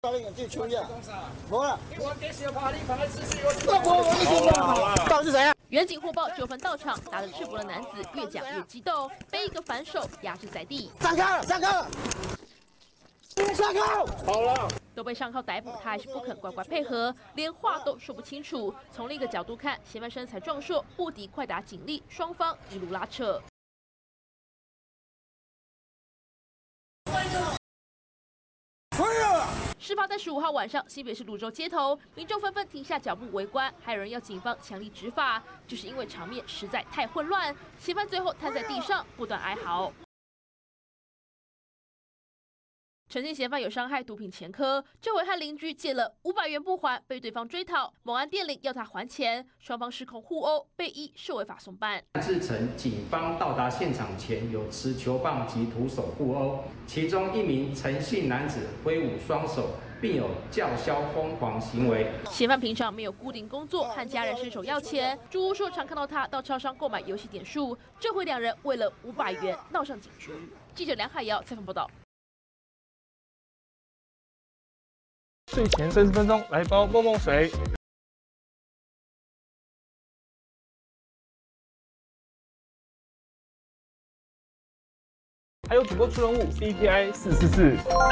教练去求一下，没了。到底是谁啊？ 远警获报9分到场，打得赤膊的男子越讲越激动，被一个反手压制在地。 上铐了，上铐了，上铐！好了。 都被上铐逮捕，他还是不肯乖乖配合，连话都说不清楚。从另一个角度看，嫌犯身材壮硕，不敌快打警力，双方一路拉扯。事发在15号晚上，新北市芦洲街头，民众纷纷停下脚步围观，还有人要警方强力执法，就是因为场面实在太混乱。嫌犯最后瘫在地上，不断哀嚎。陈姓嫌犯有伤害毒品前科，这回和邻居借了500元不还，被对方追讨，某案电铃要他还钱，双方失控互殴，被依涉违法送办。 自称警方到达现场前有持球棒及徒手互殴，其中一名陈姓男子挥舞双手，并有叫嚣疯狂行为。 嫌犯平常没有固定工作，和家人伸手要钱。朱屋说常看到他到超商购买游戏点数，这回两人为了500元闹上警局。记者梁海瑶采访报道。 睡前30分钟来包梦梦水。还有主播出任务 DPI 444。